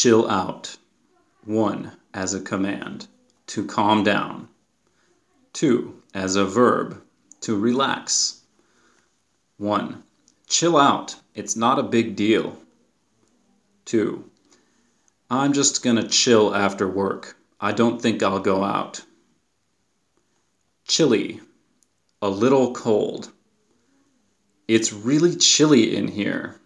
Chill out. 1. As a command, to calm down. 2. As a verb, to relax. 1. Chill out. It's not a big deal. 2. I'm just gonna chill after work. I don't think I'll go out. Chilly. A little cold. It's really chilly in here.